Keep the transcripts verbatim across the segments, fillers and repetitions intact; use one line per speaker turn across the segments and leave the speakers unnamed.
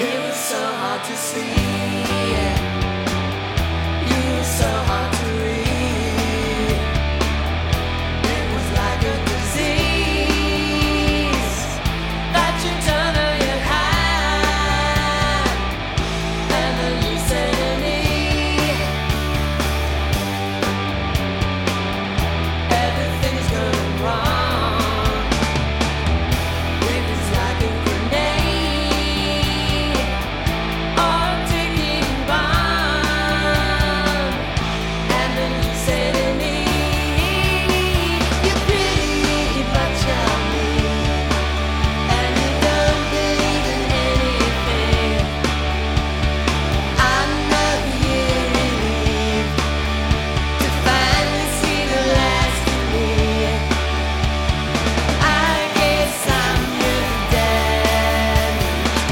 It was so hard to see. You were so hard to read. It was like a disease that you turn on your hand, and then you said to me, everything's going wrong. It was like a grenade or a ticking bomb, and then you said to me, you're pretty, but you're mean, and you don't believe in anything. I'm not here relieved to finally see the last of me. I guess I'm your damaged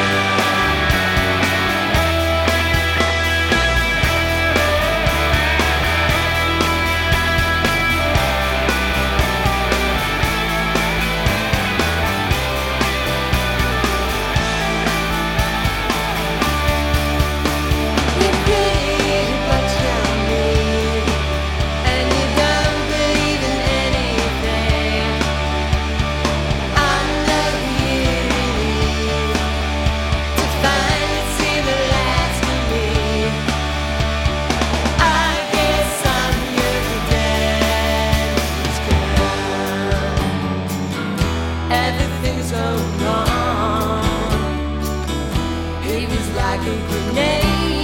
You're pretty, but you're mean, and you don't believe in anything. I'm not here relieved to finally see the last of me. I guess I'm your damaged girl. Everything's going wrong. It was like a grenade